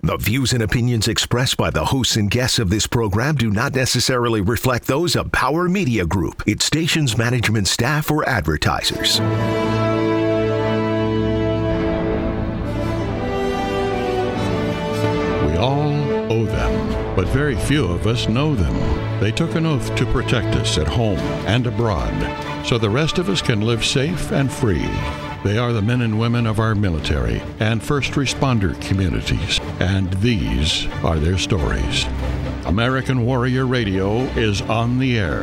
The views and opinions expressed by the hosts and guests of this program do not necessarily reflect those of Power Media Group, its station's management staff, or advertisers. We all owe them, but very few of us know them. They took an oath to protect us at home and abroad, so the rest of us can live safe and free. They are the men and women of our military and first responder communities, and these are their stories. American Warrior Radio is on the air.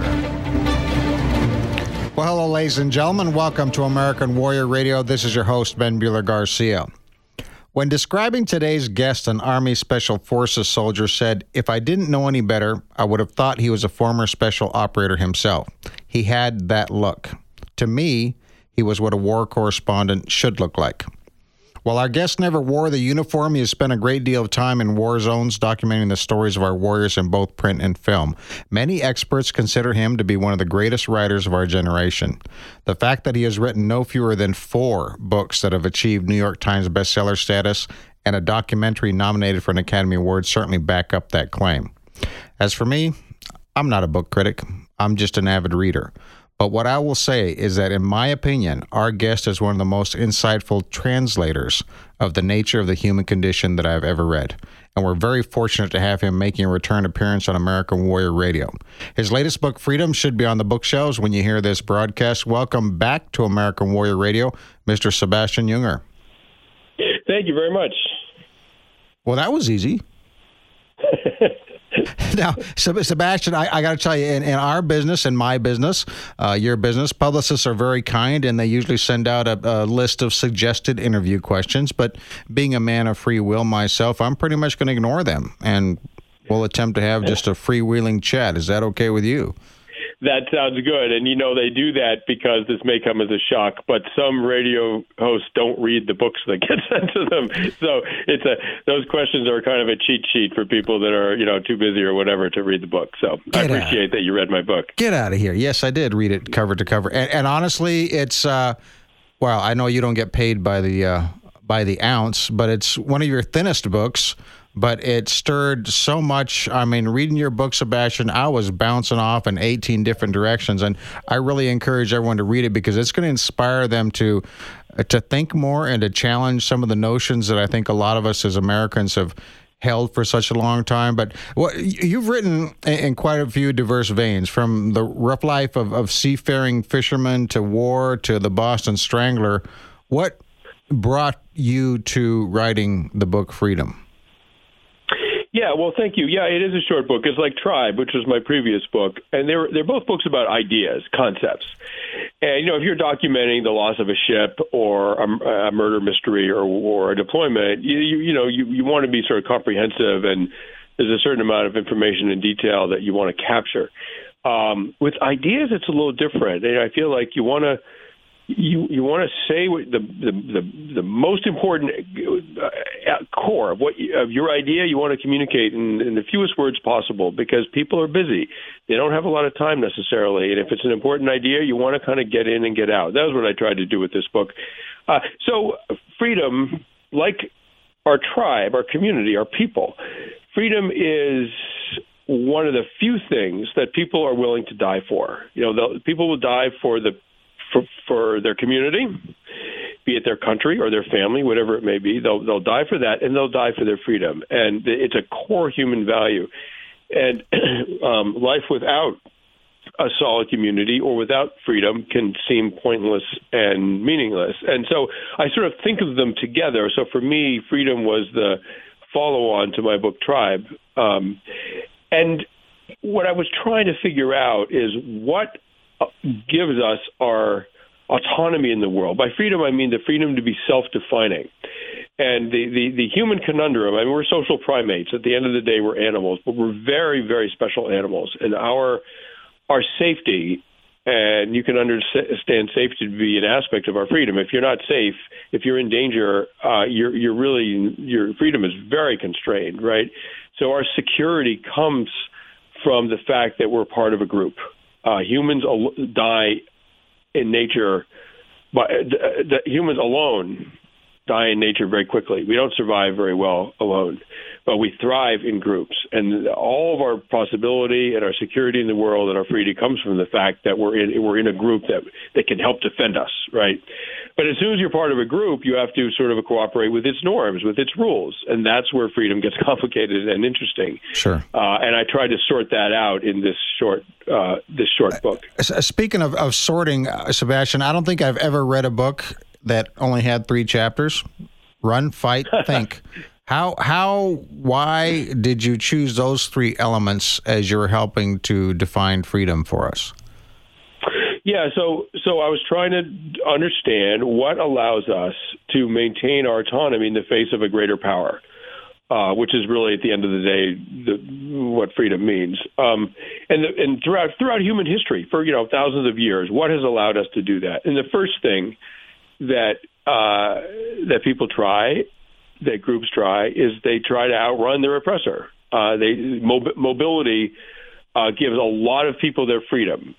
Well, hello, ladies and gentlemen. Welcome to American Warrior Radio. This is your host, Ben Buehler-Garcia. When describing today's guest, an Army Special Forces soldier said, "If I didn't know any better, I would have thought he was a former special operator himself. He had that look. To me, he was what a war correspondent should look like." While our guest never wore the uniform, he has spent a great deal of time in war zones documenting the stories of our warriors in both print and film. Many experts consider him to be one of the greatest writers of our generation. The fact that he has written no fewer than 4 books that have achieved New York Times bestseller status and a documentary nominated for an Academy Award certainly back up that claim. As for me, I'm not a book critic. I'm just an avid reader. But what I will say is that, in my opinion, our guest is one of the most insightful translators of the nature of the human condition that I've ever read. And we're very fortunate to have him making a return appearance on American Warrior Radio. His latest book, Freedom, should be on the bookshelves when you hear this broadcast. Welcome back to American Warrior Radio, Mr. Sebastian Junger. Thank you very much. Well, that was easy. Now, Sebastian, I got to tell you, in our business, in my business, your business, publicists are very kind, and they usually send out a list of suggested interview questions. But being a man of free will myself, I'm pretty much going to ignore them, and we'll attempt to have just a freewheeling chat. Is that okay with you? That sounds good. And, they do that because this may come as a shock, but some radio hosts don't read the books that get sent to them. So those questions are kind of a cheat sheet for people that are, too busy or whatever to read the book. So I appreciate that you read my book. Get out of here. Yes, I did read it cover to cover. And honestly, it's, I know you don't get paid by the ounce, but it's one of your thinnest books. But it stirred so much. I mean, reading your book, Sebastian, I was bouncing off in 18 different directions. And I really encourage everyone to read it because it's going to inspire them to think more and to challenge some of the notions that I think a lot of us as Americans have held for such a long time. But you've written in quite a few diverse veins, from the rough life of seafaring fishermen to war to the Boston Strangler. What brought you to writing the book Freedom? Yeah, well, thank you. Yeah, it is a short book. It's like Tribe, which was my previous book. And they're both books about ideas, concepts. And, if you're documenting the loss of a ship or a murder mystery or a deployment, you want to be sort of comprehensive, and there's a certain amount of information and detail that you want to capture. With ideas, it's a little different. And I feel like you want to say what the most important core of your idea. You want to communicate in the fewest words possible, because people are busy. They don't have a lot of time necessarily. And if it's an important idea, you want to kind of get in and get out. That was what I tried to do with this book. So freedom, like our tribe, our community, our people, freedom is one of the few things that people are willing to die for. People will die for their community, be it their country or their family, whatever it may be. They'll die for that, and they'll die for their freedom. And it's a core human value. And life without a solid community or without freedom can seem pointless and meaningless. And so I sort of think of them together. So for me, freedom was the follow-on to my book Tribe. And what I was trying to figure out is what gives us our autonomy in the world. By freedom, I mean the freedom to be self-defining. And the human conundrum, I mean, we're social primates. At the end of the day, we're animals, but we're very, very special animals. And our safety, and you can understand safety to be an aspect of our freedom. If you're not safe, if you're in danger, your freedom is very constrained, right? So our security comes from the fact that we're part of a group. Humans die in nature, but humans alone die in nature very quickly. We don't survive very well alone. but we thrive in groups. And all of our possibility and our security in the world and our freedom comes from the fact that we're in a group that can help defend us, right? But as soon as you're part of a group, you have to sort of cooperate with its norms, with its rules, and that's where freedom gets complicated and interesting. Sure. And I tried to sort that out in this short book. Speaking of sorting, Sebastian, I don't think I've ever read a book that only had 3 chapters: Run, Fight, Think. Why did you choose those 3 elements as you're helping to define freedom for us? Yeah, so I was trying to understand what allows us to maintain our autonomy in the face of a greater power, which is really, at the end of the day, what freedom means. And throughout human history, for thousands of years, what has allowed us to do that? And the first thing that people try, that groups try, is they try to outrun their oppressor. Mobility gives a lot of people their freedom.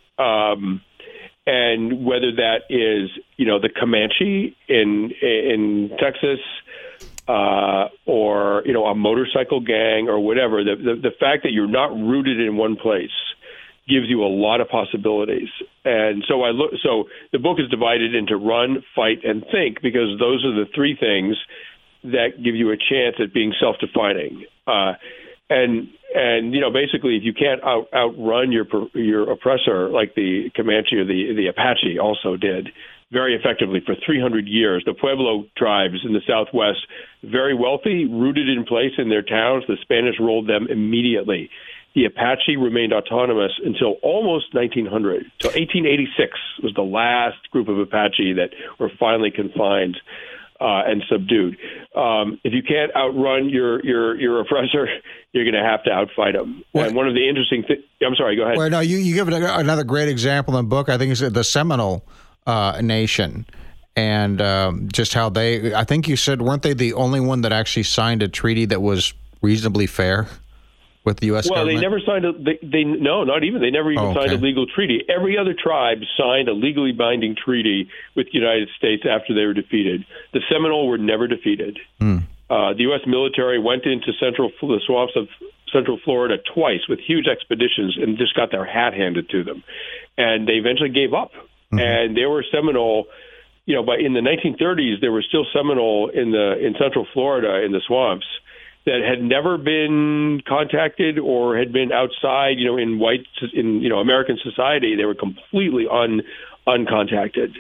And whether that is, the Comanche in Texas, or a motorcycle gang or whatever, the fact that you're not rooted in one place gives you a lot of possibilities. And so so the book is divided into run, fight, and think, because those are the 3 things that give you a chance at being self-defining. And basically, if you can't outrun your oppressor, like the Comanche or the Apache also did very effectively for 300 years, the Pueblo tribes in the Southwest, very wealthy, rooted in place in their towns. The Spanish rolled them immediately. The Apache remained autonomous until almost 1900. So 1886 was the last group of Apache that were finally confined and subdued. If you can't outrun your oppressor, you're going to have to outfight them. Well, and one of the interesting things... I'm sorry, go ahead. Well, no, you give another great example in the book. I think it's the Seminole Nation, and just how I think you said, weren't they the only one that actually signed a treaty that was reasonably fair with the U.S. government? Well, they never signed They never even signed a legal treaty. Every other tribe signed a legally binding treaty with the United States after they were defeated. The Seminole were never defeated. The U.S. military went into the swamps of Central Florida twice with huge expeditions and just got their hat handed to them. And they eventually gave up. And they were Seminole, but in the 1930s, there were still Seminole in Central Florida in the swamps that had never been contacted or had been outside, in American society. They were completely uncontacted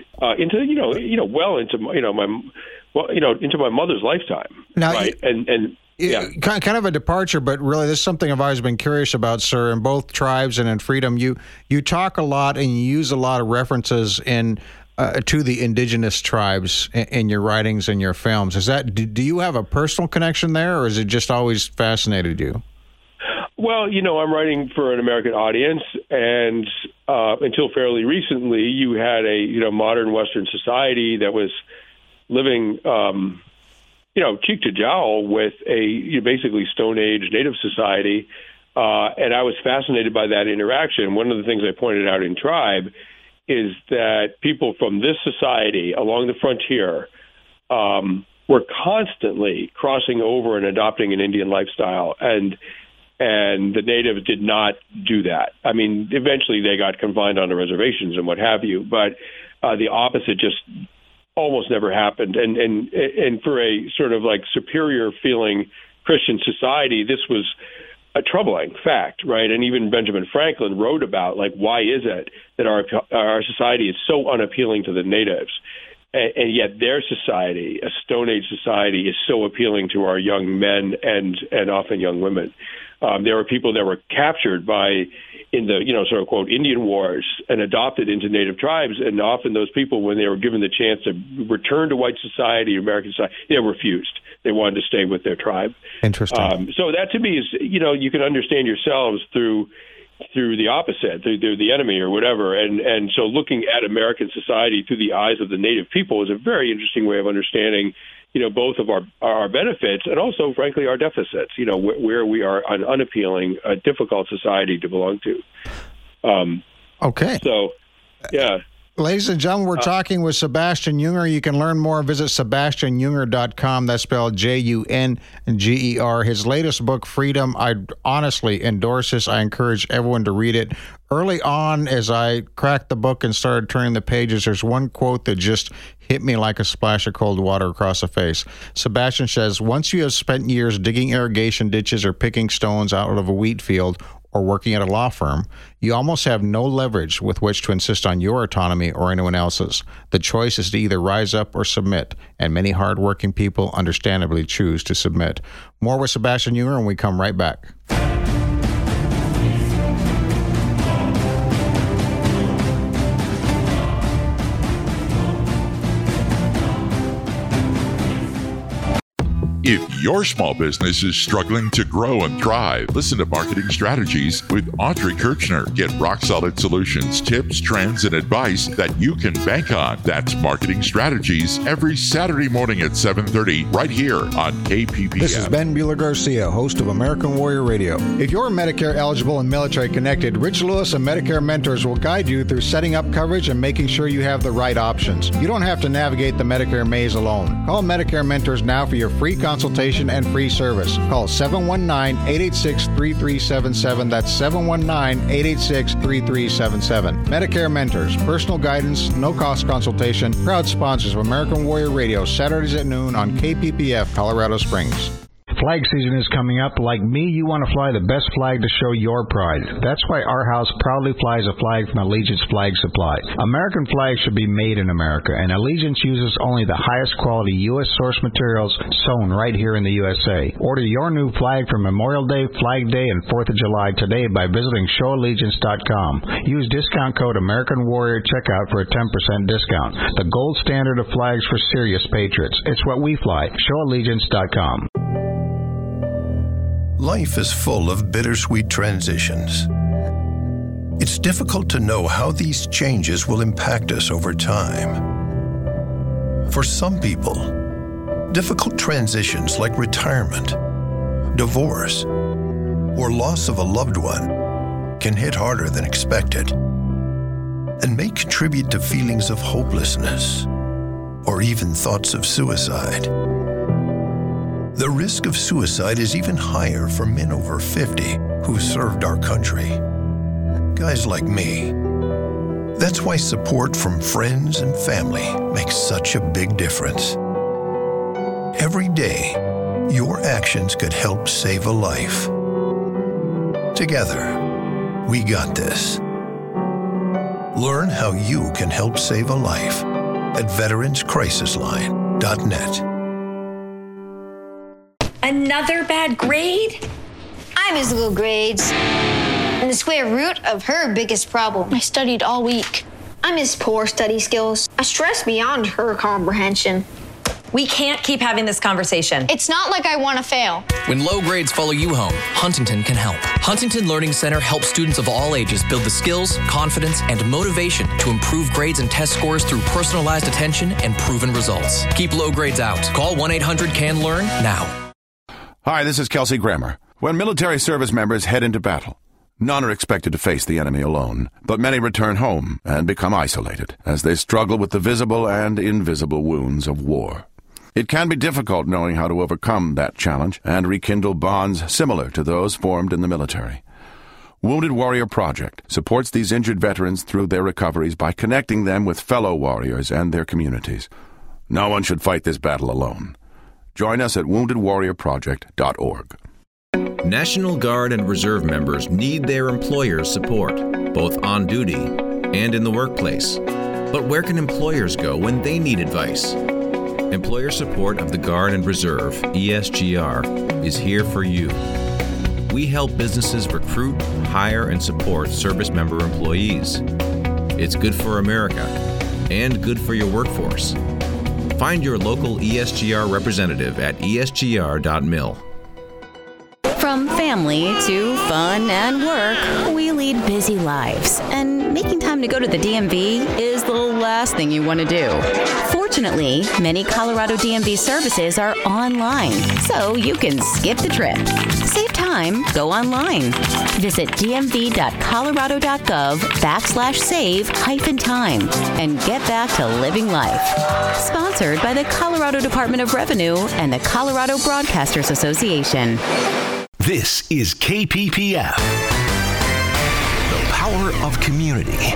into my mother's lifetime. Now, right? Yeah. Kind of a departure, but really this is something I've always been curious about, sir. In both tribes and in freedom, you talk a lot and you use a lot of references to the indigenous tribes in your writings and your films. Do you have a personal connection there, or is it just always fascinated you? Well, I'm writing for an American audience, and until fairly recently, you had a modern Western society that was living cheek to jowl with a basically Stone Age Native society, and I was fascinated by that interaction. One of the things I pointed out in Tribe is that people from this society along the frontier were constantly crossing over and adopting an Indian lifestyle, and the natives did not do that. I mean, eventually they got confined onto reservations and what have you, but the opposite just almost never happened. And for a sort of like superior feeling Christian society, this was a troubling fact, right? And even Benjamin Franklin wrote about, like, why is it that our society is so unappealing to the natives, and yet their society, a Stone Age society, is so appealing to our young men and often young women. There were people that were captured in the sort of quote Indian wars and adopted into native tribes, and often those people, when they were given the chance to return to white society, American society, they refused. They wanted to stay with their tribe. Interesting. So that to me is, you can understand yourselves through the opposite, through the enemy or whatever. And so looking at American society through the eyes of the native people is a very interesting way of understanding, both of our benefits and also, frankly, our deficits, where we are an unappealing, difficult society to belong to. Okay. So, yeah. Ladies and gentlemen, we're talking with Sebastian Junger. You can learn more. Visit SebastianJunger.com. That's spelled Junger. His latest book, Freedom, I honestly endorse this. I encourage everyone to read it. Early on, as I cracked the book and started turning the pages, there's one quote that just hit me like a splash of cold water across the face. Sebastian says, once you have spent years digging irrigation ditches or picking stones out of a wheat field or working at a law firm, you almost have no leverage with which to insist on your autonomy or anyone else's. The choice is to either rise up or submit, and many hardworking people understandably choose to submit. More with Sebastian Junger, and we come right back. If your small business is struggling to grow and thrive, listen to Marketing Strategies with Audrey Kirchner. Get rock-solid solutions, tips, trends, and advice that you can bank on. That's Marketing Strategies every Saturday morning at 7:30 right here on KPPF. This is Ben Bueller-Garcia, host of American Warrior Radio. If you're Medicare eligible and military connected, Rich Lewis and Medicare Mentors will guide you through setting up coverage and making sure you have the right options. You don't have to navigate the Medicare maze alone. Call Medicare Mentors now for your free consultation and free service. Call 719-886-3377. That's 719-886-3377. Medicare Mentors, personal guidance, no-cost consultation, proud sponsors of American Warrior Radio, Saturdays at noon on KPPF, Colorado Springs. Flag season is coming up. Like me, you want to fly the best flag to show your pride. That's why our house proudly flies a flag from Allegiance Flag Supply. American flags should be made in America, and Allegiance uses only the highest quality U.S. source materials sewn right here in the USA. Order your new flag for Memorial Day, Flag Day, and 4th of July today by visiting showallegiance.com. Use discount code American Warrior checkout for a 10% discount. The gold standard of flags for serious patriots. It's what we fly. Showallegiance.com. Life is full of bittersweet transitions. It's difficult to know how these changes will impact us over time. For some people, difficult transitions like retirement, divorce, or loss of a loved one can hit harder than expected and may contribute to feelings of hopelessness or even thoughts of suicide. The risk of suicide is even higher for men over 50 who served our country. Guys like me. That's why support from friends and family makes such a big difference. Every day, your actions could help save a life. Together, we got this. Learn how you can help save a life at veteranscrisisline.net. Another bad grade? I miss little grades. And the square root of her biggest problem. I studied all week. I miss poor study skills. I stress beyond her comprehension. We can't keep having this conversation. It's not like I want to fail. When low grades follow you home, Huntington can help. Huntington Learning Center helps students of all ages build the skills, confidence, and motivation to improve grades and test scores through personalized attention and proven results. Keep low grades out. Call 1-800-CAN-LEARN now. Hi, this is Kelsey Grammer. When military service members head into battle, none are expected to face the enemy alone, but many return home and become isolated as they struggle with the visible and invisible wounds of war. It can be difficult knowing how to overcome that challenge and rekindle bonds similar to those formed in the military. Wounded Warrior Project supports these injured veterans through their recoveries by connecting them with fellow warriors and their communities. No one should fight this battle alone. Join us at woundedwarriorproject.org. National Guard and Reserve members need their employers' support, both on duty and in the workplace. But where can employers go when they need advice? Employer support of the Guard and Reserve, ESGR, is here for you. We help businesses recruit, hire, and support service member employees. It's good for America and good for your workforce. Find your local ESGR representative at esgr.mil. From family to fun and work, we lead busy lives, and making time to go to the DMV is the last thing you want to do. Fortunately, many Colorado DMV services are online, so you can skip the trip. Save time time, go online. Visit dmv.colorado.gov/save-time and get back to living life. Sponsored by the Colorado Department of Revenue and the Colorado Broadcasters Association. This is KPPF, the power of community.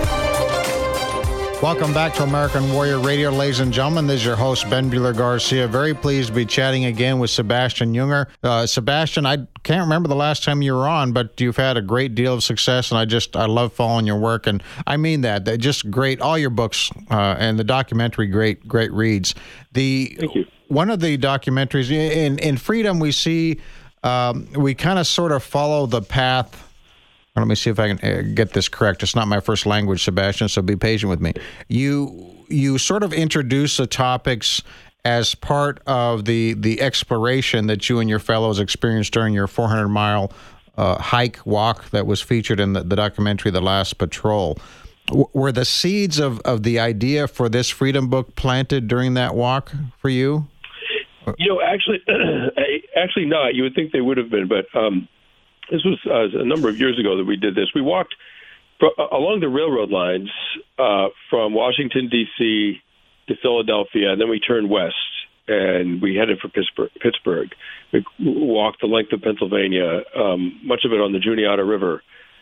Welcome back to American Warrior Radio, ladies and gentlemen. This is your host, Ben Buehler-Garcia. Very pleased to be chatting again with Sebastian Junger. Sebastian, I can't remember the last time you were on, but you've had a great deal of success, and I love following your work, and I mean that. They're just great. All your books and the documentary, great reads. Thank you. One of the documentaries, in Freedom, we see we kind of sort of follow the path. Let me see if I can get this correct. It's not my first language, Sebastian, so be patient with me. You sort of introduce the topics as part of the exploration that you and your fellows experienced during your 400-mile walk that was featured in the documentary, The Last Patrol. Were the seeds of the idea for this Freedom book planted during that walk for you? Actually not. You would think they would have been, but this was a number of years ago that we did this. We walked along the railroad lines from Washington, D.C. to Philadelphia, and then we turned west, and we headed for Pittsburgh. We walked the length of Pennsylvania, much of it on the Juniata River.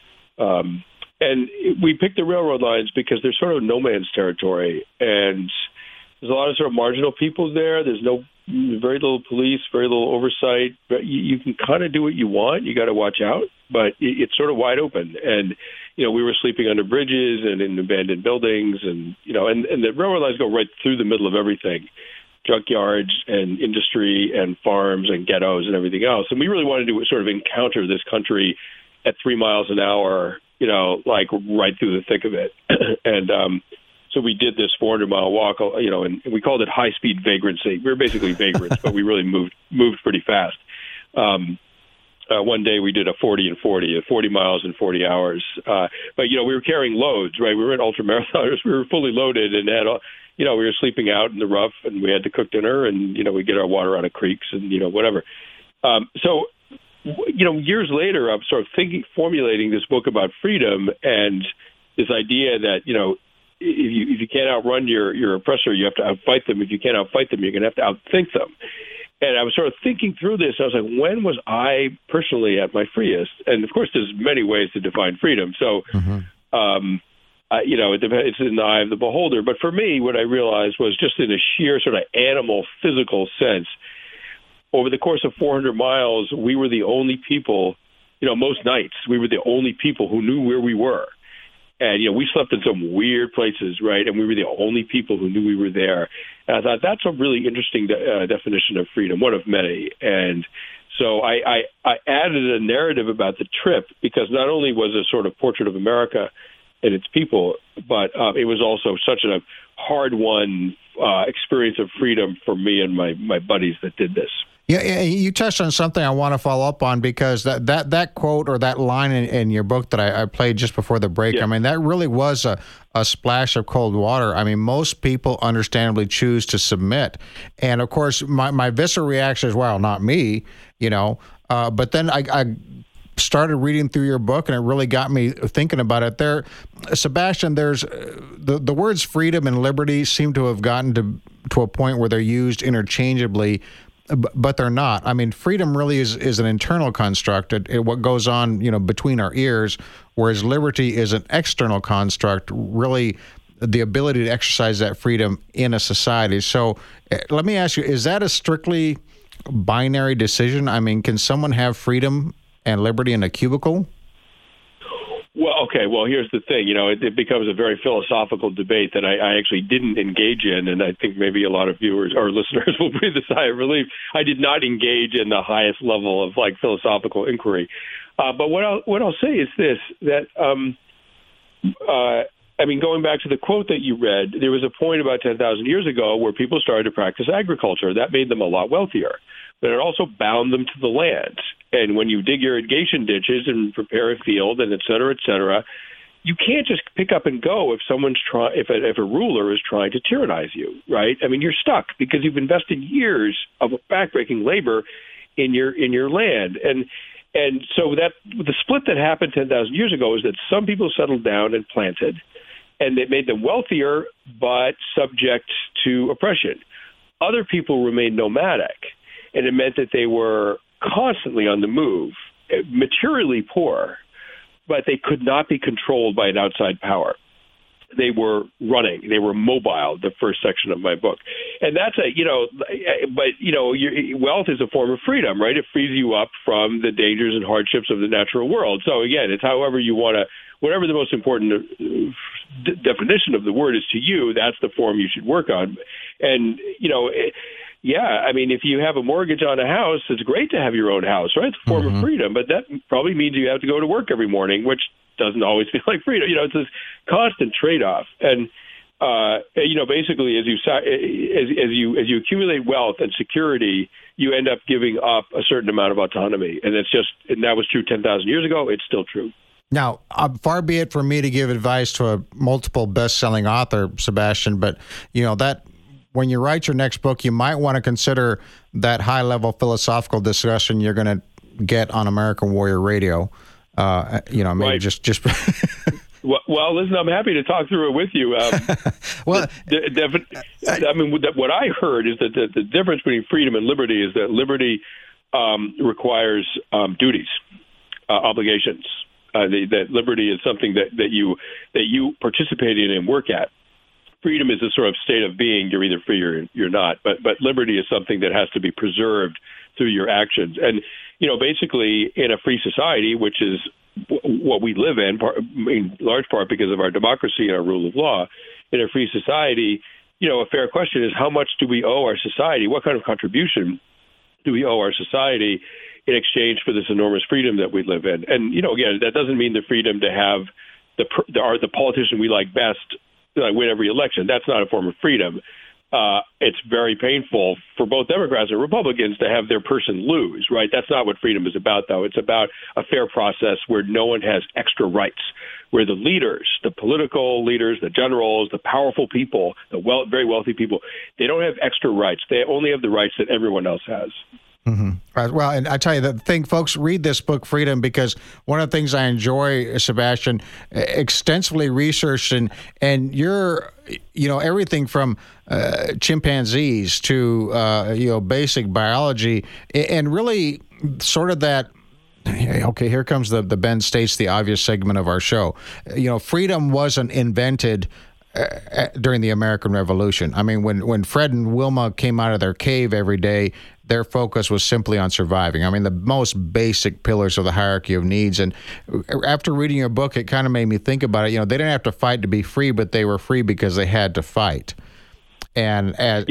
And we picked the railroad lines because they're sort of no man's territory, and there's a lot of sort of marginal people there. There's very little police, very little oversight. But you can kind of do what you want. You got to watch out, but it's sort of wide open. And we were sleeping under bridges and in abandoned buildings, and and the railroad lines go right through the middle of everything, junkyards and industry and farms and ghettos and everything else. And we really wanted to sort of encounter this country at 3 miles an hour, like right through the thick of it. And so we did this 400-mile walk, and we called it high-speed vagrancy. We were basically vagrants, but we really moved pretty fast. One day we did a 40 miles in 40 hours. But we were carrying loads, right? We were in ultramarathoners. We were fully loaded and had, we were sleeping out in the rough, and we had to cook dinner, and we get our water out of creeks and whatever. So years later, I'm sort of formulating this book about freedom and this idea that if you can't outrun your oppressor, you have to outfight them. If you can't outfight them, you're going to have to outthink them. And I was sort of thinking through this. I was like, when was I personally at my freest? And of course, there's many ways to define freedom. So, it's in the eye of the beholder. But for me, what I realized was just in a sheer sort of animal, physical sense, over the course of 400 miles, we were the only people, most nights, we were the only people who knew where we were. And, we slept in some weird places, right? And we were the only people who knew we were there. And I thought that's a really interesting definition of freedom, one of many. And so I added a narrative about the trip because not only was it a sort of portrait of America and its people, but it was also such a hard-won experience of freedom for me and my buddies that did this. Yeah, you touched on something I want to follow up on because that quote or that line in your book that I played just before the break, I mean, that really was a splash of cold water. I mean, most people understandably choose to submit. And, of course, my visceral reaction is, well, not me, but then I started reading through your book, and it really got me thinking about it. Sebastian, there's the words freedom and liberty seem to have gotten to a point where they're used interchangeably, but they're not. I mean, freedom really is an internal construct, what goes on, between our ears, whereas liberty is an external construct, really the ability to exercise that freedom in a society. So let me ask you, is that a strictly binary decision? I mean, can someone have freedom and liberty in a cubicle? Well, okay. Well, here's the thing. It becomes a very philosophical debate that I actually didn't engage in, and I think maybe a lot of viewers or listeners will breathe a sigh of relief. I did not engage in the highest level of philosophical inquiry. But what I'll say is this: that going back to the quote that you read, there was a point about 10,000 years ago where people started to practice agriculture. That made them a lot wealthier, but it also bound them to the land. And when you dig irrigation ditches and prepare a field and et cetera, you can't just pick up and go if if a ruler is trying to tyrannize you, right? I mean, you're stuck because you've invested years of backbreaking labor in your land. And And so that the split that happened 10,000 years ago is that some people settled down and planted, and it made them wealthier but subject to oppression. Other people remained nomadic, and it meant that they were constantly on the move, materially poor, but they could not be controlled by an outside power. They were running. They were mobile, the first section of my book. And that's wealth is a form of freedom, right? It frees you up from the dangers and hardships of the natural world. So again, it's however you want to, whatever the most important definition of the word is to you, that's the form you should work on. And, if you have a mortgage on a house, it's great to have your own house, right? It's a form of freedom, but that probably means you have to go to work every morning, which doesn't always feel like freedom. It's this constant trade-off. And, basically as you accumulate wealth and security, you end up giving up a certain amount of autonomy. And that was true 10,000 years ago. It's still true. Now, far be it from me to give advice to a multiple best-selling author, Sebastian, but, that when you write your next book, you might want to consider that high-level philosophical discussion you're going to get on American Warrior Radio. Maybe right. just. Well, listen, I'm happy to talk through it with you. What I heard is that the difference between freedom and liberty is that liberty requires duties, obligations. That liberty is something that you participate in and work at. Freedom is a sort of state of being. You're either free or you're not. But liberty is something that has to be preserved through your actions. And basically, in a free society, which is what we live in large part because of our democracy and our rule of law, in a free society, a fair question is how much do we owe our society? What kind of contribution do we owe our society in exchange for this enormous freedom that we live in? And, again, that doesn't mean the freedom to have the politician we like best win every election. That's not a form of freedom. It's very painful for both Democrats and Republicans to have their person lose, right? That's not what freedom is about, though. It's about a fair process where no one has extra rights, where the leaders, the political leaders, the generals, the powerful people, very wealthy people, they don't have extra rights. They only have the rights that everyone else has. Mm-hmm. Right. Well, and I tell you the thing, folks, read this book, Freedom, because one of the things I enjoy, Sebastian, extensively researched and you're, everything from chimpanzees to, basic biology and really sort of that. Okay, here comes the Ben states the obvious segment of our show. Freedom wasn't invented during the American Revolution. I mean, when Fred and Wilma came out of their cave every day, their focus was simply on surviving. I mean, the most basic pillars of the hierarchy of needs. And after reading your book, it kind of made me think about it. They didn't have to fight to be free, but they were free because they had to fight. And as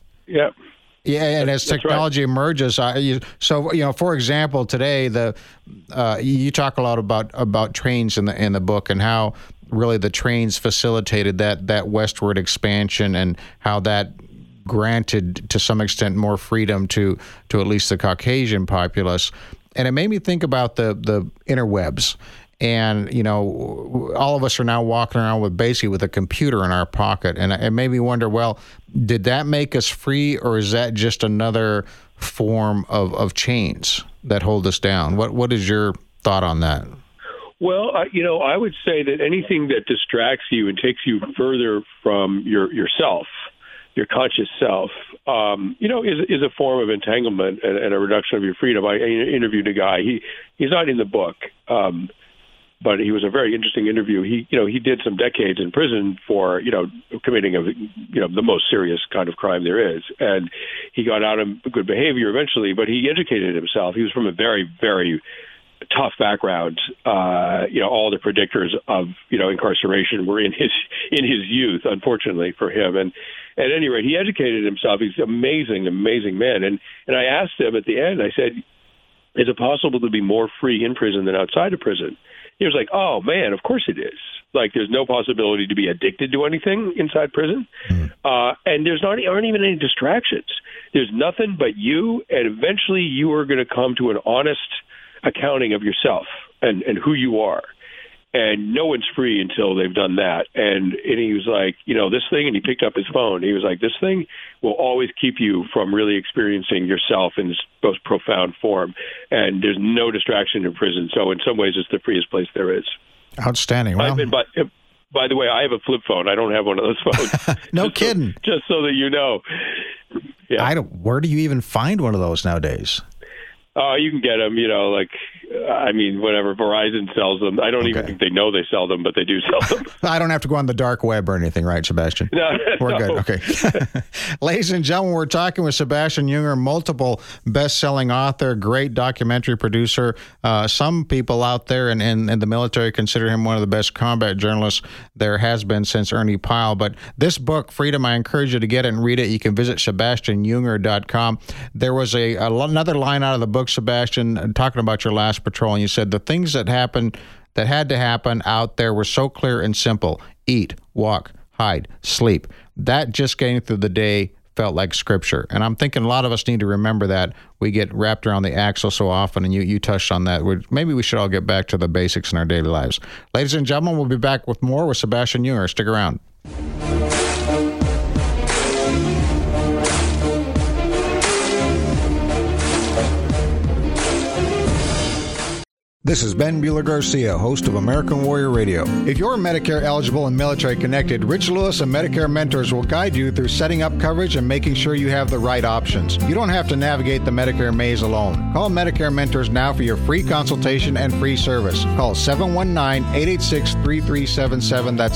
technology emerges, for example, today you talk a lot about trains in the book and how really the trains facilitated that westward expansion and how that granted to some extent more freedom to at least the Caucasian populace. And it made me think about the interwebs. And, all of us are now walking around with a computer in our pocket. And it made me wonder, well, did that make us free, or is that just another form of chains that hold us down? What is your thought on that? Well, I would say that anything that distracts you and takes you further from yourself, your conscious self, is a form of entanglement and a reduction of your freedom. I interviewed a guy. He's not in the book, but he was a very interesting interview. He did some decades in prison for committing the most serious kind of crime there is, and he got out of good behavior eventually. But he educated himself. He was from a very, very tough background. All the predictors of incarceration were in his youth, unfortunately for him. And at any rate, he educated himself. He's an amazing, amazing man. And I asked him at the end, I said, is it possible to be more free in prison than outside of prison? He was like, oh, man, of course it is. Like, there's no possibility to be addicted to anything inside prison. And aren't even any distractions. There's nothing but you, and eventually you are going to come to an honest accounting of yourself and who you are. And no one's free until they've done that. And he was like, this thing, and he picked up his phone. He was like, this thing will always keep you from really experiencing yourself in its most profound form. And there's no distraction in prison. So in some ways, it's the freest place there is. Outstanding. Well, by the way, I have a flip phone. I don't have one of those phones. No kidding. Just so that you know. Yeah. Where do you even find one of those nowadays? You can get them, whatever. Verizon sells them. I don't even think they know they sell them, but they do sell them. I don't have to go on the dark web or anything, right, Sebastian? No. We're good. Okay. Ladies and gentlemen, we're talking with Sebastian Junger, multiple best-selling author, great documentary producer. Some people out there in the military consider him one of the best combat journalists there has been since Ernie Pyle. But this book, Freedom, I encourage you to get it and read it. You can visit SebastianJunger.com. There was another line out of the book, Sebastian, talking about your last patrol, and you said the things that happened, that had to happen out there were so clear and simple. Eat, walk, hide, sleep. That just getting through the day felt like scripture. And I'm thinking a lot of us need to remember that. We get wrapped around the axle so often, and you touched on that. Maybe we should all get back to the basics in our daily lives. Ladies and gentlemen, we'll be back with more with Sebastian Junger. Stick around. This is Ben Bueller-Garcia, host of American Warrior Radio. If you're Medicare eligible and military connected, Rich Lewis and Medicare Mentors will guide you through setting up coverage and making sure you have the right options. You don't have to navigate the Medicare maze alone. Call Medicare Mentors now for your free consultation and free service. Call 719-886-3377. That's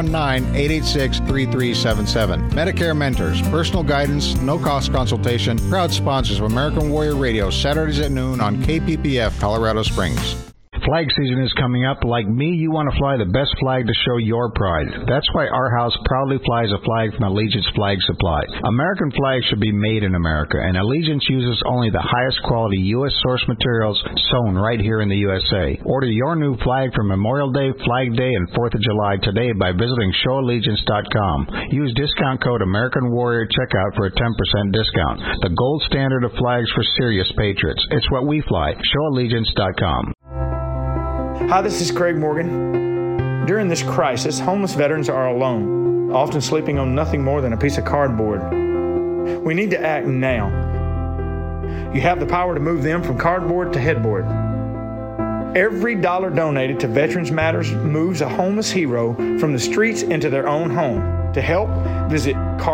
719-886-3377. Medicare Mentors, personal guidance, no-cost consultation, proud sponsors of American Warrior Radio, Saturdays at noon on KPPF, Colorado Springs. Flag season is coming up. Like me, you want to fly the best flag to show your pride. That's why our house proudly flies a flag from Allegiance Flag Supply. American flags should be made in America, and Allegiance uses only the highest quality U.S. source materials sewn right here in the USA. Order your new flag for Memorial Day, Flag Day, and 4th of July today by visiting showallegiance.com. Use discount code American Warrior checkout for a 10% discount. The gold standard of flags for serious patriots. It's what we fly. Showallegiance.com. Hi, this is Craig Morgan. During this crisis, homeless veterans are alone, often sleeping on nothing more than a piece of cardboard. We need to act now. You have the power to move them from cardboard to headboard. Every dollar donated to Veterans Matters moves a homeless hero from the streets into their own home. To help, visit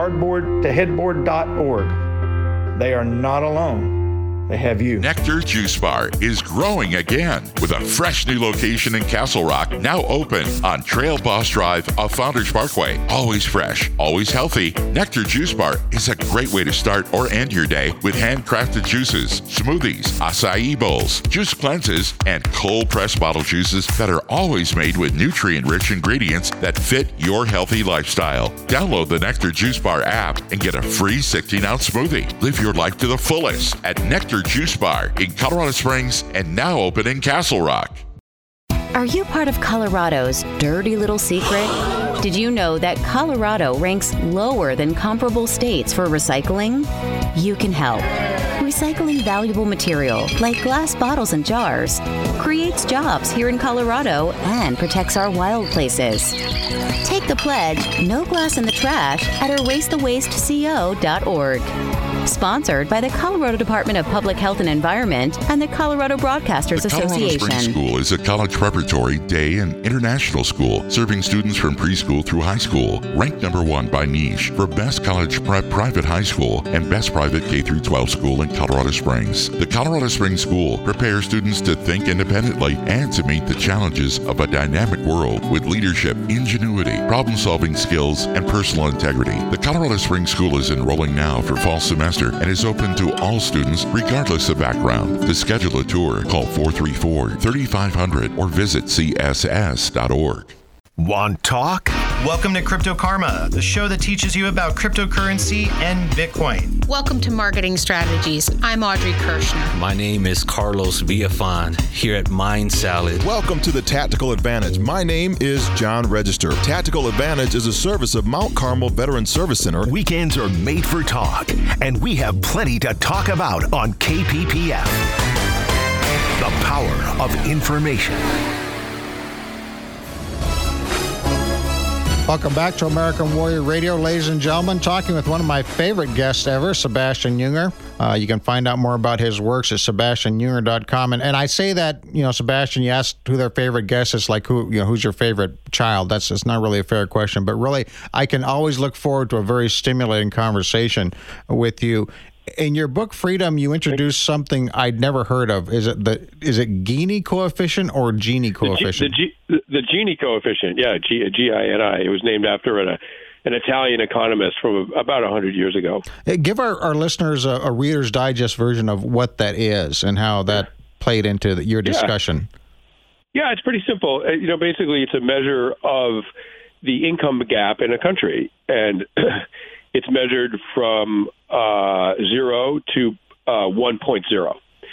cardboardtoheadboard.org. They are not alone. They have you. Nectar Juice Bar is growing again with a fresh new location in Castle Rock, now open on Trail Boss Drive off Founders Parkway. Always fresh, always healthy. Nectar Juice Bar is a great way to start or end your day with handcrafted juices, smoothies, acai bowls, juice cleanses, and cold-pressed bottle juices that are always made with nutrient-rich ingredients that fit your healthy lifestyle. Download the Nectar Juice Bar app and get a free 16-ounce smoothie. Live your life to the fullest at Nectar Juice Bar in Colorado Springs and now open in Castle Rock. Are you part of Colorado's dirty little secret? Did you know that Colorado ranks lower than comparable states for recycling? You can help. Recycling valuable material like glass bottles and jars creates jobs here in Colorado and protects our wild places. Take the pledge, no glass in the trash, at erasethewasteko.org. Sponsored by the Colorado Department of Public Health and Environment and the Colorado Broadcasters Association. Colorado Springs School is a college preparatory, day, and international school serving students from preschool through high school. Ranked number 1 by Niche for Best College Prep Private High School and Best Private K-12 School in Colorado Springs. The Colorado Springs School prepares students to think independently and to meet the challenges of a dynamic world with leadership, ingenuity, problem-solving skills, and personal integrity. The Colorado Springs School is enrolling now for fall semester and is open to all students regardless of background. To schedule a tour, call 434-3500 or visit css.org. Want talk? Welcome to Crypto Karma, the show that teaches you about cryptocurrency and Bitcoin. Welcome to Marketing Strategies. I'm Audrey Kirshner. My name is Carlos Villafan here at Mind Salad. Welcome to the Tactical Advantage. My name is John Register. Tactical Advantage is a service of Mount Carmel Veteran Service Center. Weekends are made for talk, and we have plenty to talk about on KPPF. The power of information. Welcome back to American Warrior Radio, ladies and gentlemen. Talking with one of my favorite guests ever, Sebastian Junger. You can find out more about his works at sebastianjunger.com. And I say that, Sebastian, you asked who their favorite guest is, like who's your favorite child. It's not really a fair question, but really, I can always look forward to a very stimulating conversation with you. In your book, Freedom, you introduced something I'd never heard of. Is it Gini coefficient or Gini coefficient? The Gini coefficient, yeah, Gini. It was named after an Italian economist from about 100 years ago. Give our listeners a Reader's Digest version of what that is and how that played into your discussion. Yeah, it's pretty simple. Basically, it's a measure of the income gap in a country, and it's measured from 0 to 1.0.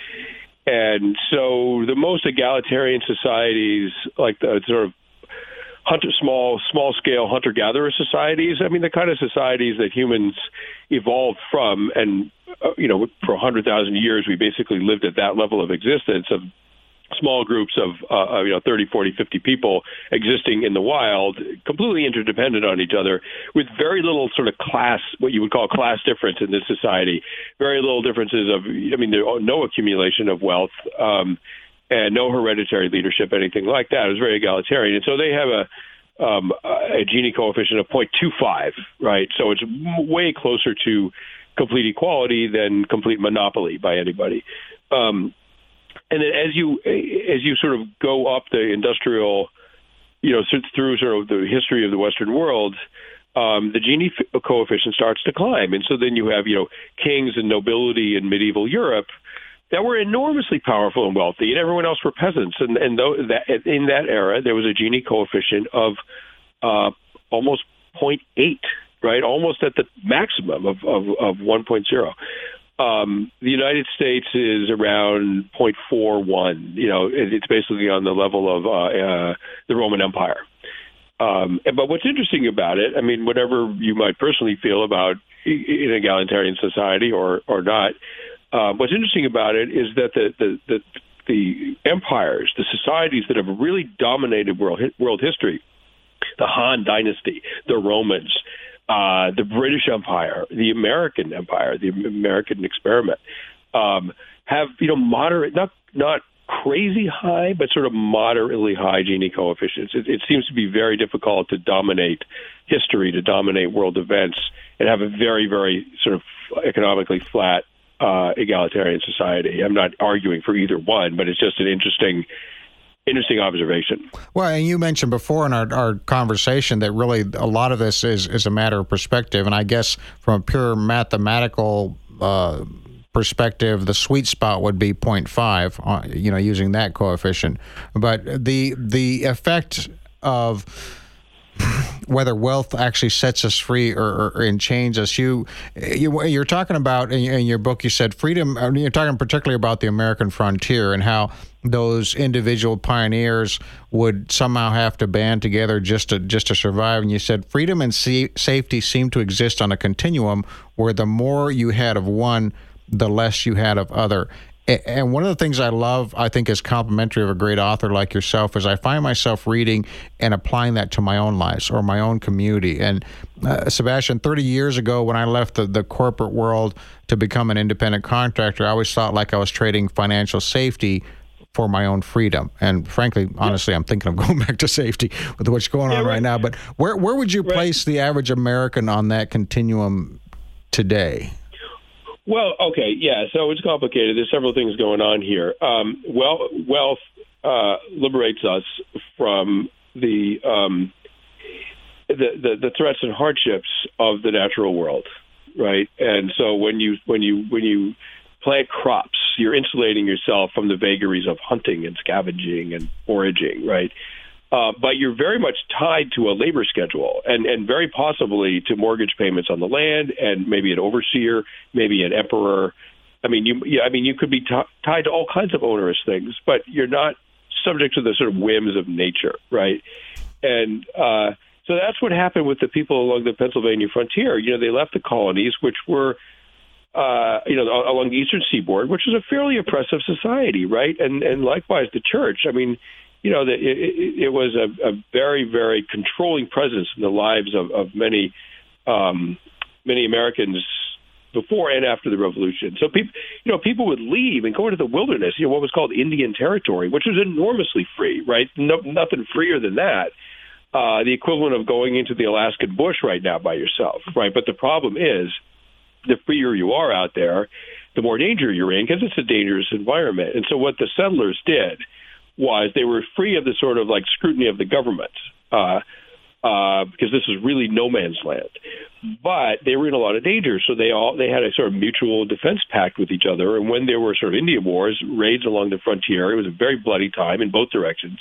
And so the most egalitarian societies, like the sort of small-scale hunter-gatherer societies, the kind of societies that humans evolved from, and, for 100,000 years, we basically lived at that level of existence of small groups of 30, 40, 50 people existing in the wild, completely interdependent on each other, with very little sort of class, what you would call class difference in this society. Very little differences of, there are no accumulation of wealth and no hereditary leadership, anything like that. It was very egalitarian. And so they have a Gini coefficient of 0.25, right? So it's way closer to complete equality than complete monopoly by anybody. And then as you sort of go up the industrial, through sort of the history of the Western world, the Gini coefficient starts to climb. And so then you have, kings and nobility in medieval Europe that were enormously powerful and wealthy, and everyone else were peasants. And in that era, there was a Gini coefficient of almost 0.8, right? Almost at the maximum of 1.0. The United States is around 0.41. It's basically on the level of the Roman Empire. But what's interesting about it, whatever you might personally feel about an egalitarian society or not, what's interesting about it is that the empires, the societies that have really dominated world history, the Han Dynasty, the Romans, the British Empire, the American Empire, the American experiment, have moderate, not crazy high, but sort of moderately high Gini coefficients. It seems to be very difficult to dominate history, to dominate world events, and have a very, very sort of economically flat egalitarian society. I'm not arguing for either one, but it's just an interesting observation. Well, and you mentioned before in our conversation that really a lot of this is a matter of perspective, and I guess from a pure mathematical perspective, the sweet spot would be 0.5, using that coefficient. But the effect of whether wealth actually sets us free or chains us. You're talking about in your book. You said freedom. You're talking particularly about the American frontier and how those individual pioneers would somehow have to band together just to survive. And you said freedom and safety seem to exist on a continuum where the more you had of one, the less you had of other. And one of the things I love, I think, is complimentary of a great author like yourself, is I find myself reading and applying that to my own lives or my own community. And Sebastian, 30 years ago, when I left the corporate world to become an independent contractor, I always thought like I was trading financial safety for my own freedom. And frankly, honestly, I'm thinking of going back to safety with what's going on right now. But where would you place the average American on that continuum today? Well, okay, yeah. So it's complicated. There's several things going on here. Wealth liberates us from the threats and hardships of the natural world, right? And so when you plant crops, you're insulating yourself from the vagaries of hunting and scavenging and foraging, right? But you're very much tied to a labor schedule and very possibly to mortgage payments on the land and maybe an overseer, maybe an emperor. You could be tied to all kinds of onerous things, but you're not subject to the sort of whims of nature, right? And so that's what happened with the people along the Pennsylvania frontier. They left the colonies, which were along the eastern seaboard, which is a fairly oppressive society, right? And likewise, the church. it was a very, very controlling presence in the lives of many Americans before and after the revolution. So people would leave and go into the wilderness, what was called Indian Territory, which was enormously free, right? Nothing freer than that. The equivalent of going into the Alaskan bush right now by yourself, right? But the problem is, the freer you are out there, the more danger you're in, because it's a dangerous environment. And so what the settlers did was they were free of the sort of like scrutiny of the government, because this is really no man's land. But they were in a lot of danger, so they had a sort of mutual defense pact with each other. And when there were sort of Indian wars, raids along the frontier, it was a very bloody time in both directions.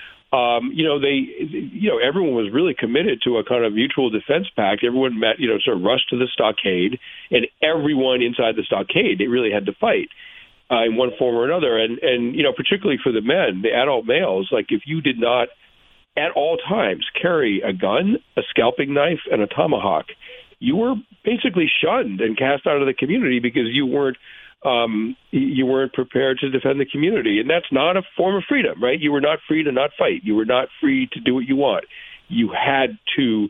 Everyone was really committed to a kind of mutual defense pact. Everyone met, sort of rushed to the stockade, and everyone inside the stockade, they really had to fight in one form or another. And particularly for the men, the adult males, like if you did not at all times carry a gun, a scalping knife, and a tomahawk, you were basically shunned and cast out of the community because you weren't prepared to defend the community. And that's not a form of freedom, right? You were not free to not fight. You were not free to do what you want. You had to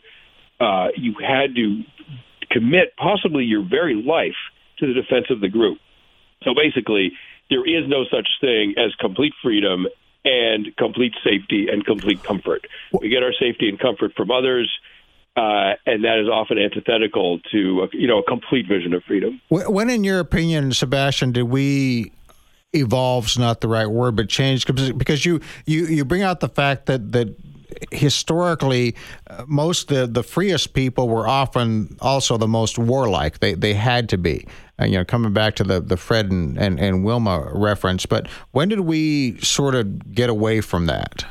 commit possibly your very life to the defense of the group. So basically, there is no such thing as complete freedom and complete safety and complete comfort. We get our safety and comfort from others, and that is often antithetical to a complete vision of freedom. When, in your opinion, Sebastian, did we evolve's not the right word, but change? Because you bring out the fact that historically, most the freest people were often also the most warlike. They had to be. Coming back to the Fred and Wilma reference, but when did we sort of get away from that?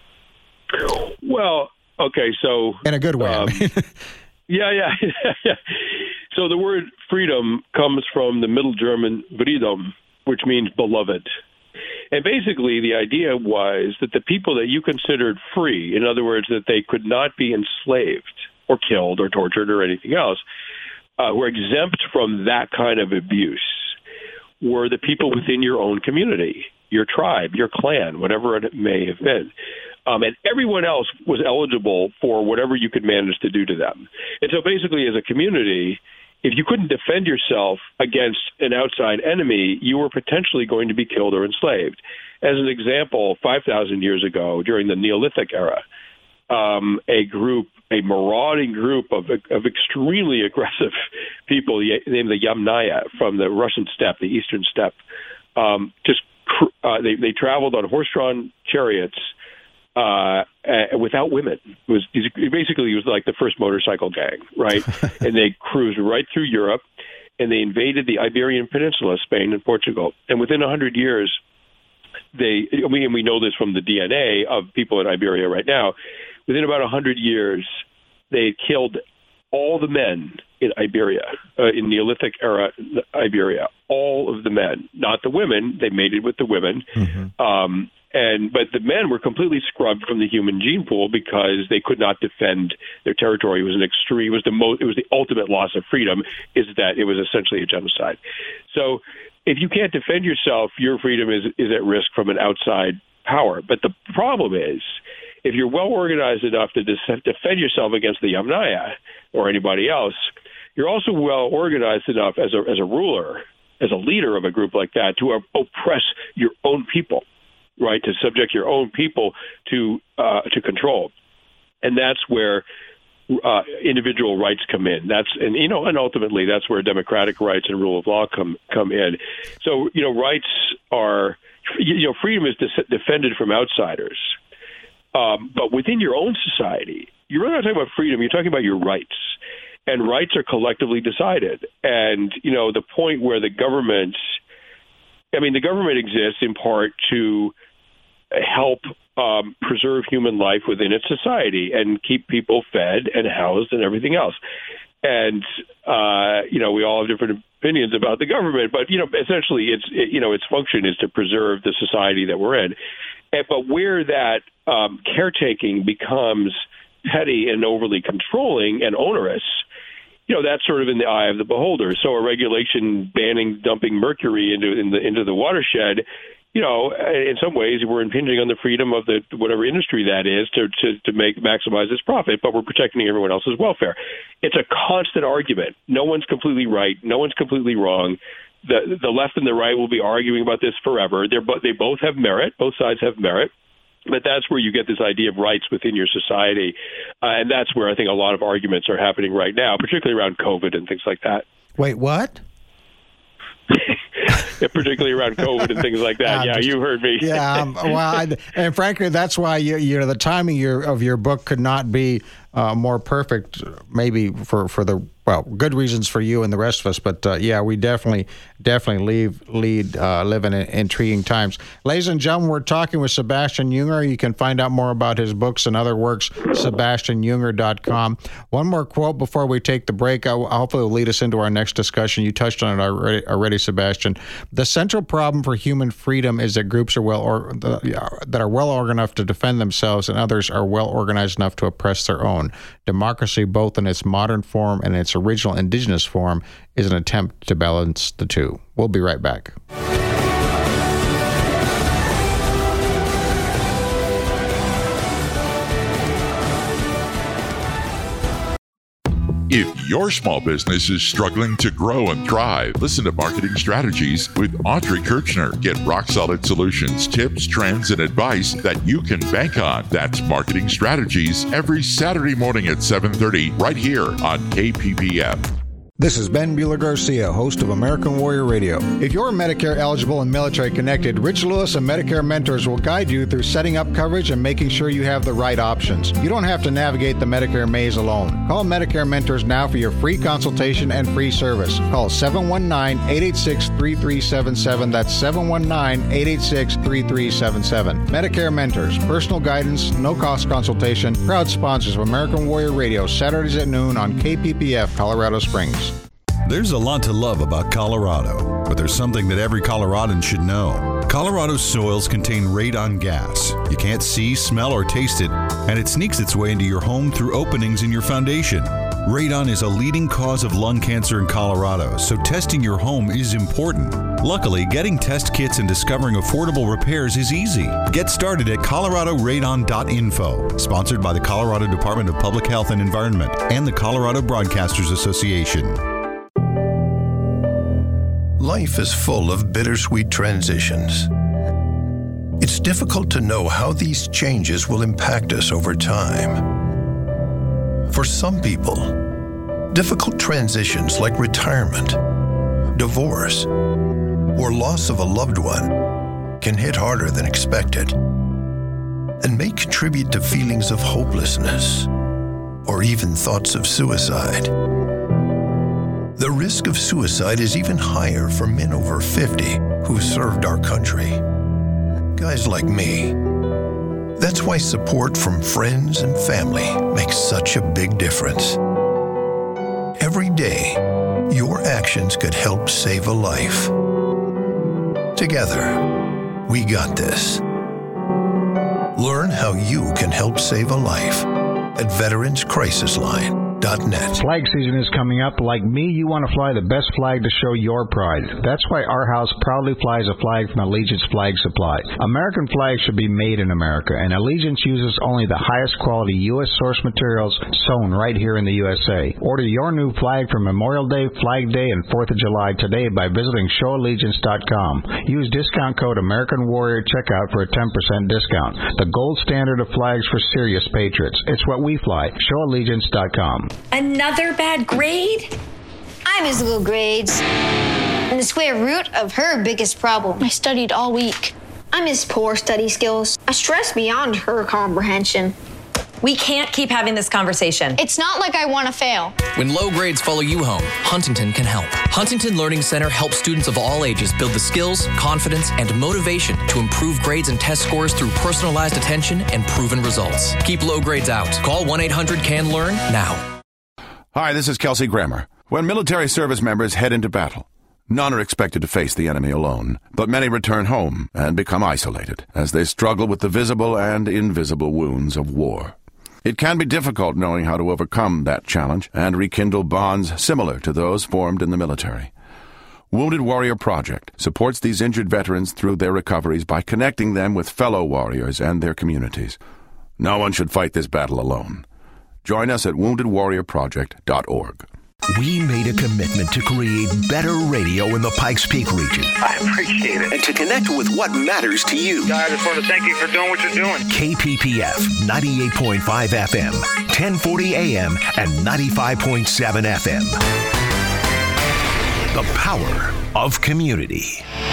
Well, okay, so in a good way. Yeah. So the word freedom comes from the Middle German Friedom, which means beloved. And basically the idea was that the people that you considered free, in other words, that they could not be enslaved or killed or tortured or anything else, who are exempt from that kind of abuse, were the people within your own community, your tribe, your clan, whatever it may have been. And everyone else was eligible for whatever you could manage to do to them. And so basically, as a community, if you couldn't defend yourself against an outside enemy, you were potentially going to be killed or enslaved. As an example, 5,000 years ago, during the Neolithic era, a marauding group of extremely aggressive people named the Yamnaya from the Russian steppe, the eastern steppe, they traveled on horse-drawn chariots without women. It was like the first motorcycle gang, right? And they cruised right through Europe, and they invaded the Iberian Peninsula, Spain and Portugal. And within 100 years, we know this from the DNA of people in Iberia right now, within about 100 years, they killed all the men in Iberia, in Neolithic era Iberia, all of the men, not the women. They mated with the women. Mm-hmm. But the men were completely scrubbed from the human gene pool because they could not defend their territory. It was it was the ultimate loss of freedom, is that it was essentially a genocide. So if you can't defend yourself, your freedom is at risk from an outside power. But the problem is, if you're well organized enough to defend yourself against the Yamnaya or anybody else, you're also well organized enough as a ruler, as a leader of a group like that, to oppress your own people, right? To subject your own people to control, and that's where individual rights come in. And ultimately that's where democratic rights and rule of law come in. So rights are freedom is defended from outsiders. But within your own society, you're really not talking about freedom. You're talking about your rights, and rights are collectively decided. And the point where the government exists in part to help preserve human life within its society and keep people fed and housed and everything else. And we all have different opinions about the government, but essentially its function is to preserve the society that we're in. But where that caretaking becomes petty and overly controlling and onerous, that's sort of in the eye of the beholder. So a regulation banning dumping mercury into the watershed, in some ways, we're impinging on the freedom of the whatever industry that is to maximize its profit, but we're protecting everyone else's welfare. It's a constant argument. No one's completely right. No one's completely wrong. The left and the right will be arguing about this forever. They both have merit. Both sides have merit. But that's where you get this idea of rights within your society. And that's where I think a lot of arguments are happening right now, particularly around COVID and things like that. Wait, what? Particularly around COVID and things like that. You heard me. And frankly, that's why the timing of your book could not be more perfect, maybe for the good reasons for you and the rest of us. But we definitely live in intriguing times. Ladies and gentlemen, we're talking with Sebastian Junger. You can find out more about his books and other works, SebastianJunger.com. One more quote before we take the break. Hopefully will lead us into our next discussion. You touched on it already, Sebastian. The central problem for human freedom is that groups are that are well organized enough to defend themselves and others are well organized enough to oppress their own. Democracy, both in its modern form and its original indigenous form, is an attempt to balance the two. We'll be right back. If your small business is struggling to grow and thrive, listen to Marketing Strategies with Audrey Kirchner. Get rock-solid solutions, tips, trends, and advice that you can bank on. That's Marketing Strategies every Saturday morning at 7:30 right here on KPPF. This is Ben Bueller-Garcia, host of American Warrior Radio. If you're Medicare eligible and military connected, Rich Lewis and Medicare Mentors will guide you through setting up coverage and making sure you have the right options. You don't have to navigate the Medicare maze alone. Call Medicare Mentors now for your free consultation and free service. Call 719-886-3377. That's 719-886-3377. Medicare Mentors, personal guidance, no-cost consultation, proud sponsors of American Warrior Radio, Saturdays at noon on KPPF, Colorado Springs. There's a lot to love about Colorado, but there's something that every Coloradan should know. Colorado's soils contain radon gas. You can't see, smell, or taste it, and it sneaks its way into your home through openings in your foundation. Radon is a leading cause of lung cancer in Colorado, so testing your home is important. Luckily, getting test kits and discovering affordable repairs is easy. Get started at coloradoradon.info, sponsored by the Colorado Department of Public Health and Environment and the Colorado Broadcasters Association. Life is full of bittersweet transitions. It's difficult to know how these changes will impact us over time. For some people, difficult transitions like retirement, divorce, or loss of a loved one can hit harder than expected and may contribute to feelings of hopelessness or even thoughts of suicide. The risk of suicide is even higher for men over 50 who served our country. Guys like me. That's why support from friends and family makes such a big difference. Every day, your actions could help save a life. Together, we got this. Learn how you can help save a life at VeteransCrisisLine.net. Flag season is coming up. Like me, you want to fly the best flag to show your pride. That's why our house proudly flies a flag from Allegiance Flag Supply. American flags should be made in America, and Allegiance uses only the highest quality U.S. source materials sewn right here in the USA. Order your new flag for Memorial Day, Flag Day, and 4th of July today by visiting ShowAllegiance.com. Use discount code American Warrior checkout for a 10% discount. The gold standard of flags for serious patriots. It's what we fly. ShowAllegiance.com. Another bad grade? I miss little grades. And the square root of her biggest problem. I studied all week. I miss poor study skills. I stress beyond her comprehension. We can't keep having this conversation. It's not like I want to fail. When low grades follow you home, Huntington can help. Huntington Learning Center helps students of all ages build the skills, confidence, and motivation to improve grades and test scores through personalized attention and proven results. Keep low grades out. Call 1-800-CAN-LEARN now. Hi, this is Kelsey Grammer. When military service members head into battle, none are expected to face the enemy alone, but many return home and become isolated as they struggle with the visible and invisible wounds of war. It can be difficult knowing how to overcome that challenge and rekindle bonds similar to those formed in the military. Wounded Warrior Project supports these injured veterans through their recoveries by connecting them with fellow warriors and their communities. No one should fight this battle alone. Join us at woundedwarriorproject.org. We made a commitment to create better radio in the Pikes Peak region. I appreciate it. And to connect with what matters to you. I just want to thank you for doing what you're doing. KPPF 98.5 FM, 1040 AM, and 95.7 FM. The power of community.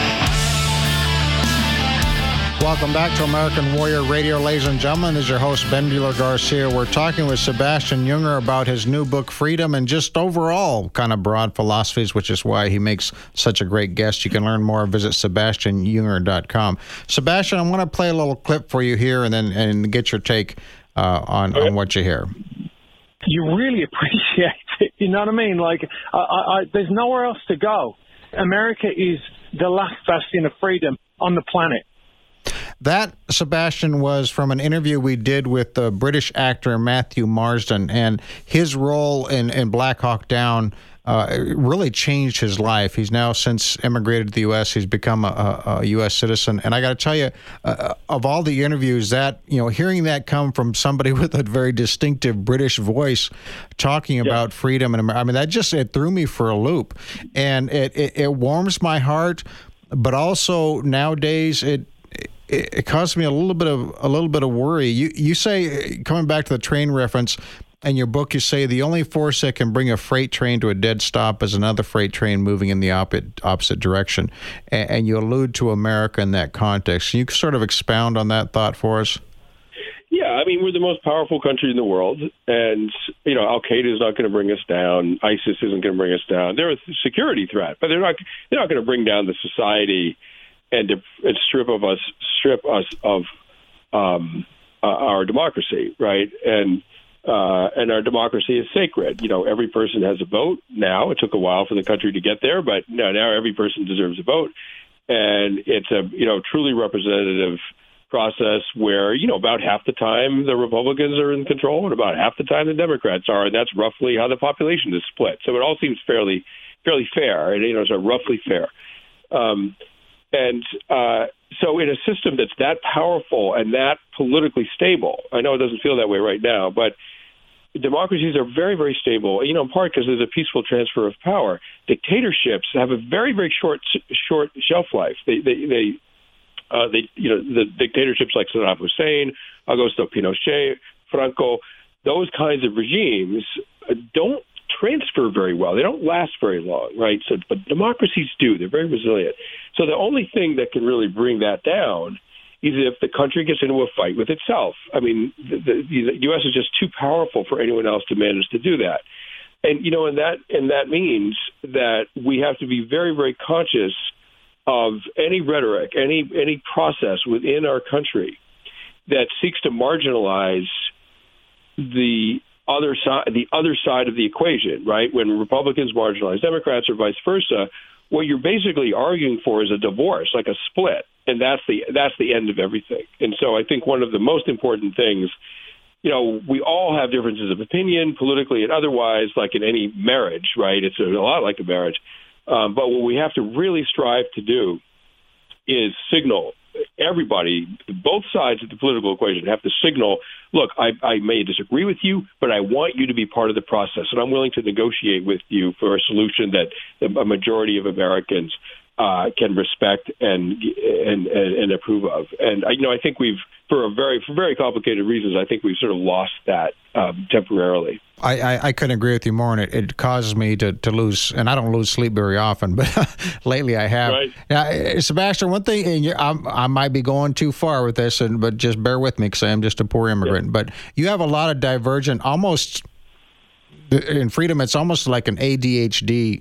Welcome back to American Warrior Radio, ladies and gentlemen. This is your host, Ben Buehler-Garcia. We're talking with Sebastian Junger about his new book, Freedom, and just overall kind of broad philosophies, which is why he makes such a great guest. You can learn more. Visit SebastianJunger.com. Sebastian, I want to play a little clip for you here and get your take on what you hear. You really appreciate it. You know what I mean? Like, there's nowhere else to go. America is the last bastion of freedom on the planet. That, Sebastian, was from an interview we did with the British actor Matthew Marsden, and his role in Black Hawk Down really changed his life. He's now since immigrated to the U.S. He's become a U.S. citizen, and I got to tell you, of all the interviews, that hearing that come from somebody with a very distinctive British voice talking about freedom and I mean, that just it threw me for a loop, and it warms my heart, but also nowadays it caused me a little bit of worry. You say, coming back to the train reference, in your book you say the only force that can bring a freight train to a dead stop is another freight train moving in the opposite direction. And you allude to America in that context. Can you sort of expound on that thought for us? Yeah, I mean, we're the most powerful country in the world, and Al-Qaeda is not going to bring us down. ISIS isn't going to bring us down. They're a security threat, but they're not going to bring down the society and strip us of our democracy, right? And our democracy is sacred. Every person has a vote now. It took a while for the country to get there, but now every person deserves a vote, and it's a truly representative process where about half the time the Republicans are in control and about half the time the Democrats are, and that's roughly how the population is split. So it all seems fairly fair, and it's roughly fair. So in a system that's that powerful and that politically stable, I know it doesn't feel that way right now, but democracies are very, very stable, in part because there's a peaceful transfer of power. Dictatorships have a very, very short shelf life. The dictatorships like Saddam Hussein, Augusto Pinochet, Franco, those kinds of regimes don't transfer very well. They don't last very long, right? But democracies do. They're very resilient. So the only thing that can really bring that down is if the country gets into a fight with itself. I mean, the U.S. is just too powerful for anyone else to manage to do that. And, and that means that we have to be very, very conscious of any rhetoric, any process within our country that seeks to marginalize the other side of the equation, right? When Republicans marginalize Democrats or vice versa, what you're basically arguing for is a divorce, like a split, and that's the end of everything. And so I think one of the most important things, we all have differences of opinion, politically and otherwise, like in any marriage, right? It's a lot like a marriage. But what we have to really strive to do is signal everybody, both sides of the political equation have to signal, look, I may disagree with you, but I want you to be part of the process, and I'm willing to negotiate with you for a solution that a majority of Americans can respect and approve of. And I think we've, for very complicated reasons, I think we've sort of lost that temporarily. I couldn't agree with you more, and it causes me to lose, and I don't lose sleep very often, but lately I have. Right. Now, Sebastian, one thing, and I might be going too far with this, but just bear with me because I am just a poor immigrant, but you have a lot of divergent, almost... In freedom, it's almost like an ADHD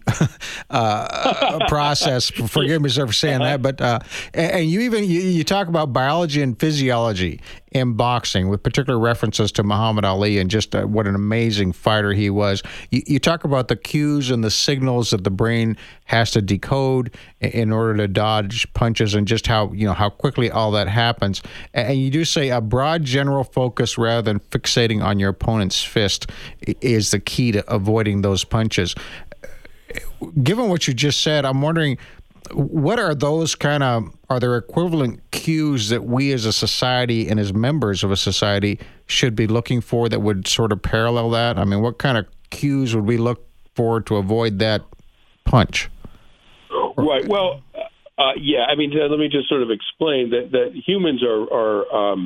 process. Forgive me, sir, for saying that. But and you talk about biology and physiology in boxing, with particular references to Muhammad Ali and just what an amazing fighter he was. You talk about the cues and the signals that the brain has to decode in order to dodge punches, and just how quickly all that happens. And you do say a broad general focus rather than fixating on your opponent's fist is the key to avoiding those punches. given what you just said, I'm wondering, what are there equivalent cues that we as a society and as members of a society should be looking for that would sort of parallel that? I mean, what kind of cues would we look for to avoid that punch? Right. Well, yeah. I mean, let me just sort of explain that humans are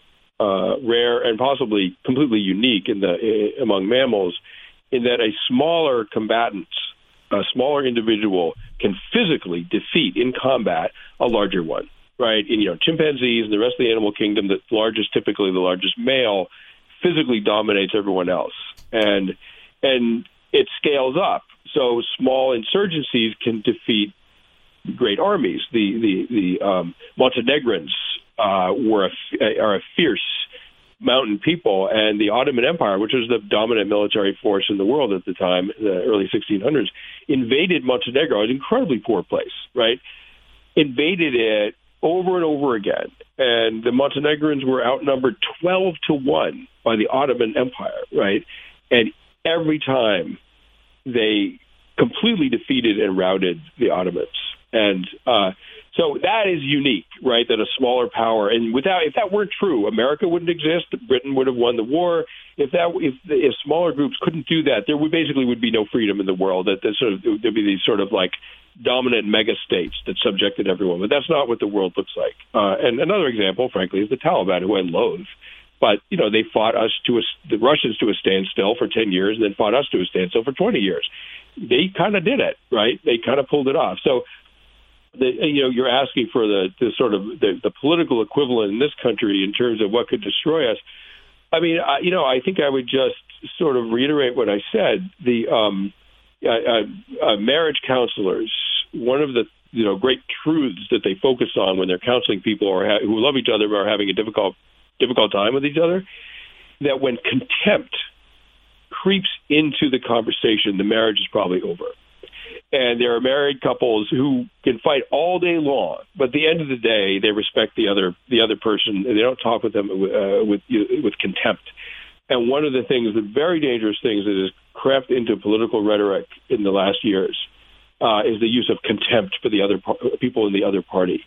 rare and possibly completely unique among mammals, in that a smaller combatant, a smaller individual, can physically defeat in combat a larger one, right? And, chimpanzees and the rest of the animal kingdom, typically the largest male, physically dominates everyone else. And it scales up. So small insurgencies can defeat great armies. The Montenegrins are a fierce mountain people, and the Ottoman Empire, which was the dominant military force in the world at the time, the early 1600s, invaded Montenegro, an incredibly poor place, right? Invaded it over and over again, and the Montenegrins were outnumbered 12-1 by the Ottoman Empire, right? And every time they completely defeated and routed the Ottomans. And so that is unique, right? That a smaller power, and if that weren't true, America wouldn't exist. Britain would have won the war. If smaller groups couldn't do that, there would be no freedom in the world. There'd be these sort of like dominant mega states that subjected everyone. But that's not what the world looks like. And another example, frankly, is the Taliban, who I loathe. But they fought the Russians to a standstill for 10 years, and then fought us to a standstill for 20 years. They kind of did it, right? They kind of pulled it off. So, you're asking for the political equivalent in this country in terms of what could destroy us. I mean, I think I would just sort of reiterate what I said. The marriage counselors, one of the great truths that they focus on when they're counseling people who love each other but are having a difficult time with each other, that when contempt creeps into the conversation, the marriage is probably over. And there are married couples who can fight all day long, but at the end of the day, they respect the other person, and they don't talk with them with contempt. And one of the very dangerous things that has crept into political rhetoric in the last years is the use of contempt for the other people in the other party.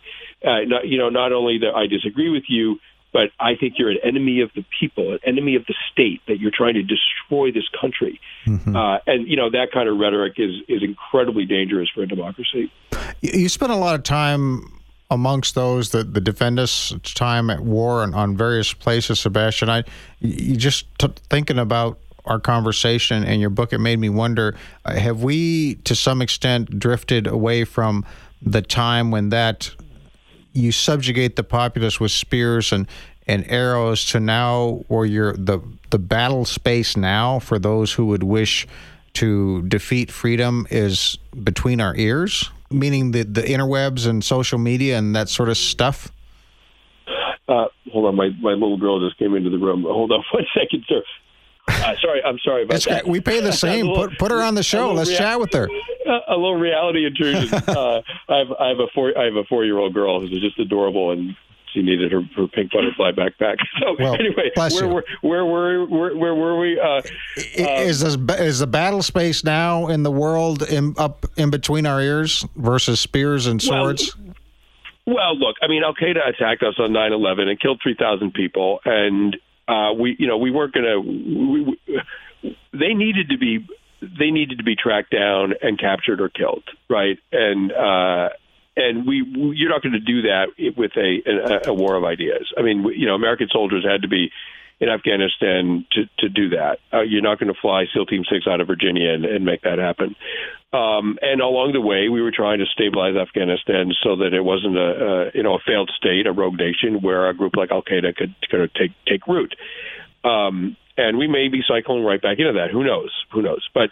Not only that I disagree with you, but I think you're an enemy of the people, an enemy of the state, that you're trying to destroy this country. Mm-hmm. And that kind of rhetoric is incredibly dangerous for a democracy. You spent a lot of time amongst those that defend us time at war and on various places, Sebastian. Thinking about our conversation and your book, it made me wonder, have we to some extent drifted away from the time when you subjugate the populace with spears and arrows to now, or the battle space now for those who would wish to defeat freedom is between our ears, meaning the interwebs and social media and that sort of stuff? Hold on, my little girl just came into the room. Hold on 1 second, sir. I'm sorry about that. We pay the same. Put her on the show. Let's chat with her. A little reality intrusion. I have a 4-year-old girl who's just adorable, and she needed her pink butterfly backpack. So anyway, where were we? Is the battle space now in the world up in between our ears versus spears and swords? Well, look, I mean, Al Qaeda attacked us on 9/11 and killed 3,000 people, and we weren't going to. They needed to be tracked down and captured or killed, right? And you're not going to do that with a war of ideas. I mean, American soldiers had to be in Afghanistan to do that. You're not going to fly SEAL Team 6 out of Virginia and make that happen. And along the way, we were trying to stabilize Afghanistan so that it wasn't a failed state, a rogue nation, where a group like Al Qaeda could kind of take root. And we may be cycling right back into that. Who knows? But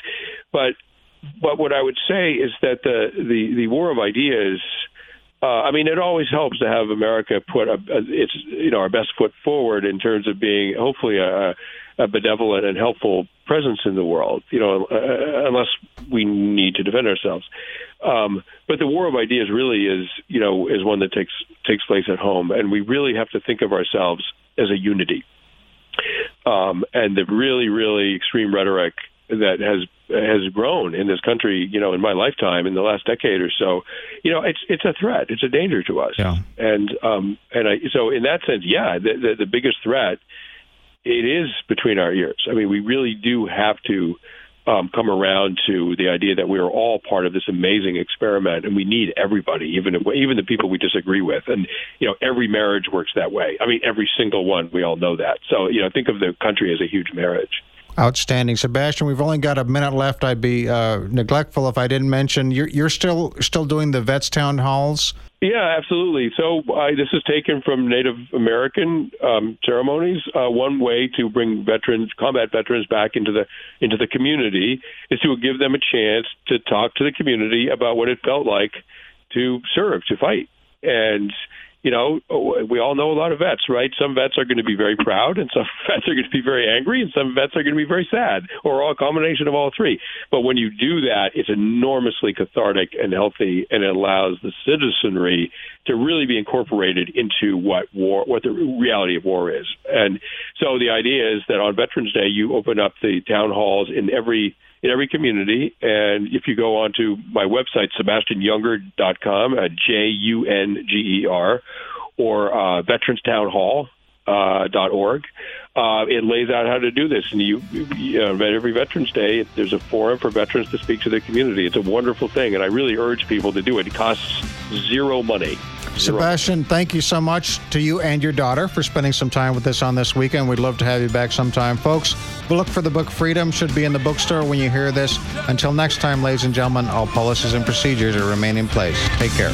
what I would say is that the war of ideas. I mean, it always helps to have America put our best foot forward in terms of being hopefully a benevolent and helpful presence in the world. Unless we need to defend ourselves. But the war of ideas really is one that takes place at home, and we really have to think of ourselves as a unity. And the really, really extreme rhetoric that has grown in this country, in my lifetime, in the last decade or so, it's a threat. It's a danger to us. Yeah. So in that sense, the biggest threat, it is between our ears. I mean, we really do have to come around to the idea that we are all part of this amazing experiment, and we need everybody, even the people we disagree with. And every marriage works that way. I mean, every single one. We all know that. So think of the country as a huge marriage. Outstanding. Sebastian, we've only got a minute left. I'd be neglectful if I didn't mention you're still doing the Vets Town Halls? Yeah, absolutely. So this is taken from Native American ceremonies. One way to bring combat veterans back into the community is to give them a chance to talk to the community about what it felt like to serve, to fight. And we all know a lot of vets, right? Some vets are going to be very proud, and some vets are going to be very angry, and some vets are going to be very sad, or a combination of all three. But when you do that, it's enormously cathartic and healthy, and it allows the citizenry to really be incorporated into what the reality of war is. And so the idea is that on Veterans Day, you open up the town halls in every community. And if you go onto my website, SebastianJunger.com, JUNGER, or veteranstownhall.org, it lays out how to do this. And every Veterans Day, there's a forum for veterans to speak to their community. It's a wonderful thing, and I really urge people to do it. It costs zero money. Sebastian, thank you so much to you and your daughter for spending some time with us on this weekend. We'd love to have you back sometime. Folks, look for the book Freedom. Should be in the bookstore when you hear this. Until next time, ladies and gentlemen, all policies and procedures will remain in place. Take care.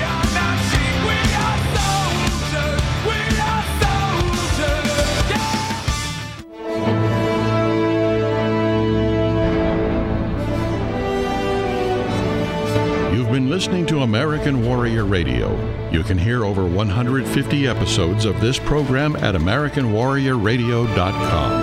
Listening to American Warrior Radio. You can hear over 150 episodes of this program at AmericanWarriorRadio.com.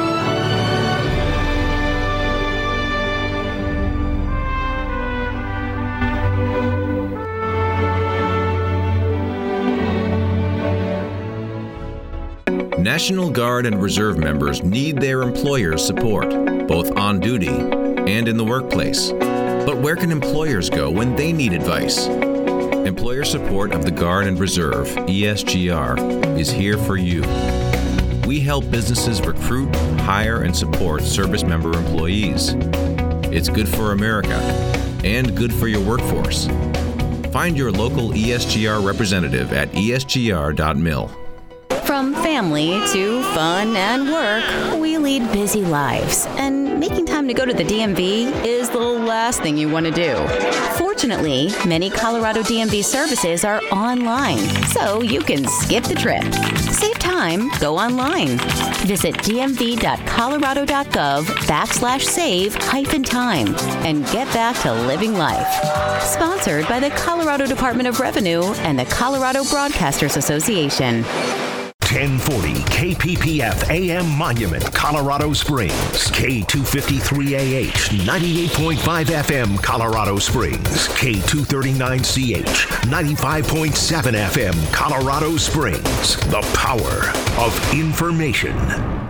National Guard and Reserve members need their employer's support, both on duty and in the workplace. But where can employers go when they need advice? Employer support of the Guard and Reserve, ESGR, is here for you. We help businesses recruit, hire, and support service member employees. It's good for America and good for your workforce. Find your local ESGR representative at esgr.mil. From family to fun and work, we lead busy lives, and making time to go to the DMV is the last thing you want to do. Fortunately, many Colorado DMV services are online, so you can skip the trip. Save time, go online. Visit dmv.colorado.gov/save-time and get back to living life. Sponsored by the Colorado Department of Revenue and the Colorado Broadcasters Association. 1040 KPPF AM Monument, Colorado Springs. K253AH, 98.5 FM, Colorado Springs. K239CH, 95.7 FM, Colorado Springs. The power of information.